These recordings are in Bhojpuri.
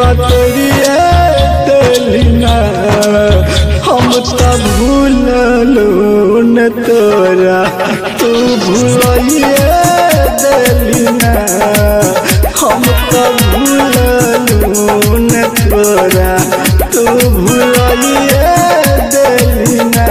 बतरिए दिलना हम तब भूललू न तोरा तू भूलिए दिलना हम तब भूललू न तोरा तू भूलिए दिलना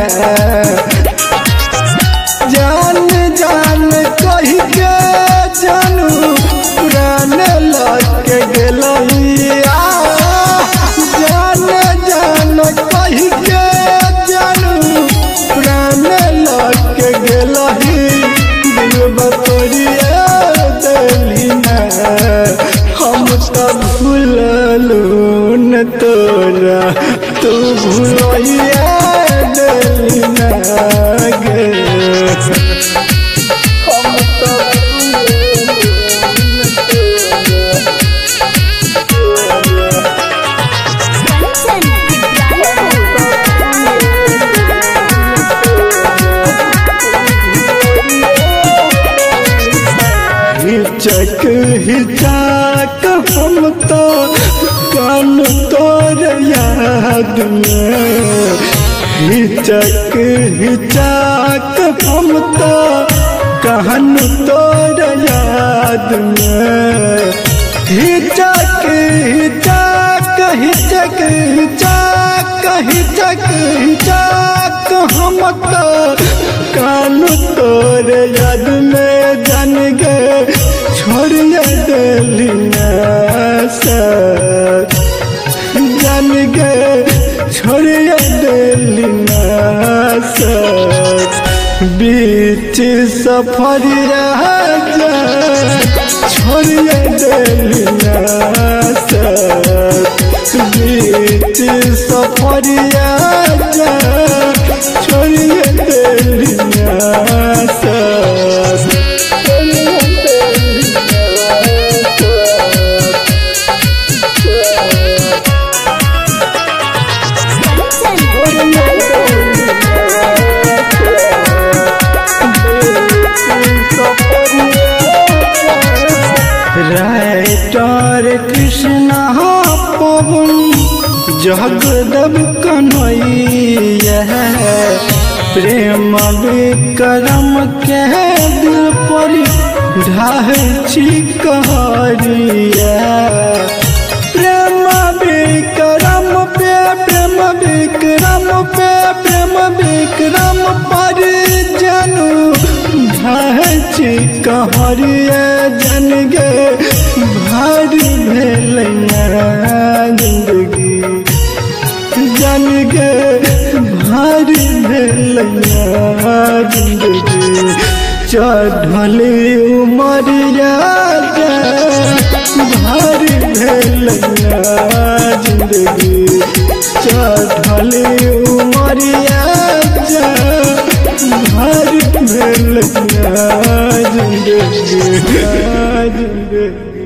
जान जान कही के जानू पुरान लग के गलैया जान जान कही के जानू पुरान लग के गलही दिल बतरिए दिलना हम तब भूललू न तोरा तू भूलिए दिलना गे हिचक हिचाक हम तो कान तोर याद में हिचक हिचाक हम तो कहन तोर याद में हिचक हिचाक हिचक हिचाक हिचक हिचाक हम तो कान तोर याद में जान गे छोड़िए दिलना जान गे छोड़िए दिलना बीच सफर जा छोड़िए दिलना बीच सफर जा छोड़िए दिलना राइटर कृष्णा पवन जगदब कन्हैया प्रेम विक्रम के दिल पर ढाह कहरिया प्रेम विक्रम पे प्रेम विक्रम पे प्रेम विक्रम पर जानू ढाह कहरिया जन गे भारी भेलैया जिंदगी जन गे भारी भेलैया जिंदगी चढ़ली उमरिया भारी भेलैया जिंदगी चढ़ली उमरिया भारी भेलैया जिंदगी